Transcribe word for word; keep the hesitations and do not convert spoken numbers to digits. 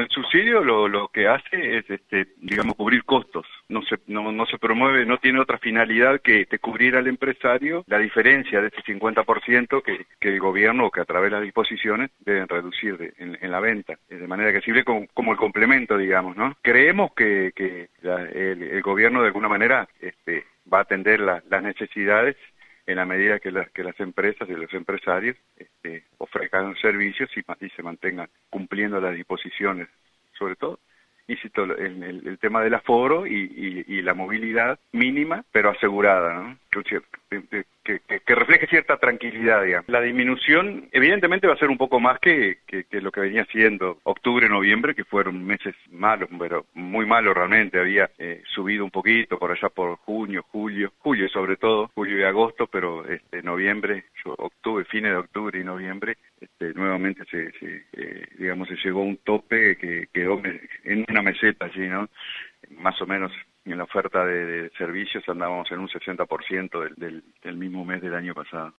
el subsidio lo, lo que hace es, este, digamos, cubrir costos. No se, no, no se promueve, no tiene otra finalidad que, que cubrir al empresario la diferencia de ese cincuenta por ciento que, que el gobierno, que a través de las disposiciones, deben reducir de, en, en la venta. De manera que sirve como, como el complemento, digamos, ¿no? Creemos que, que la, el, el gobierno de alguna manera este, va a atender la, las necesidades en la medida que las, que las empresas y los empresarios este, ofrezcan servicios y, y se mantengan cumpliendo las disposiciones, sobre todo, insisto, el, el, el tema del aforo y, y, y la movilidad mínima, pero asegurada, ¿no? Que, que, que, que refleje cierta tranquilidad, digamos. La disminución, evidentemente, va a ser un poco más que, que, que lo que venía siendo octubre, noviembre, que fueron meses malos, pero muy malos realmente. Había eh, subido un poquito por allá por junio, julio, julio sobre todo, julio y agosto, pero este noviembre, octubre, fines de octubre y noviembre, este, nuevamente se, se eh, digamos, se llegó a un tope que quedó en una meseta allí, ¿no? Más o menos en la oferta de, de servicios andábamos en un sesenta por ciento del, del, del mismo mes del año pasado.